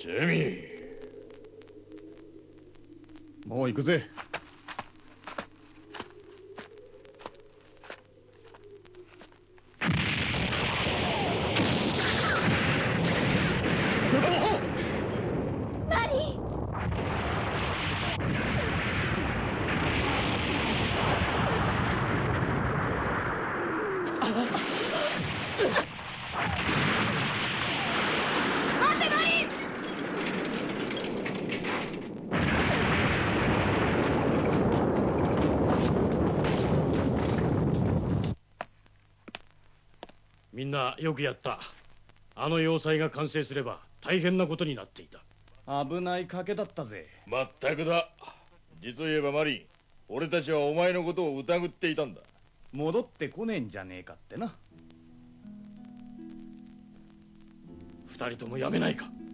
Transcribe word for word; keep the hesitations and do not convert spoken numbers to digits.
ジェミー、 もう行くぜ。 マリー。待ってマリー。 みんなよくやった。あの要塞が完成すれば大変なことになっていた。 危ない賭けだったぜ。 まったくだ。実を言えばマリン、俺たちはお前のことを疑っていたんだ。 戻ってこねえんじゃねえかってな。 二人ともやめないか。